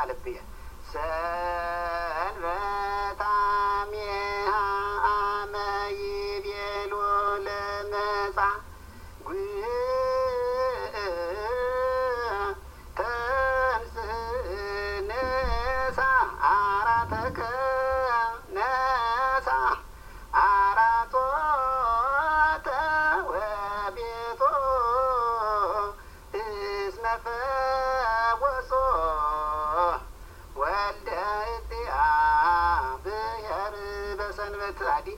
ልብየ ሰንበታሜሃ አመ ይቤሎ ለመጻ ተንስነሳ አራተከ ነሳ አራጦተ ወቤቶ እስመ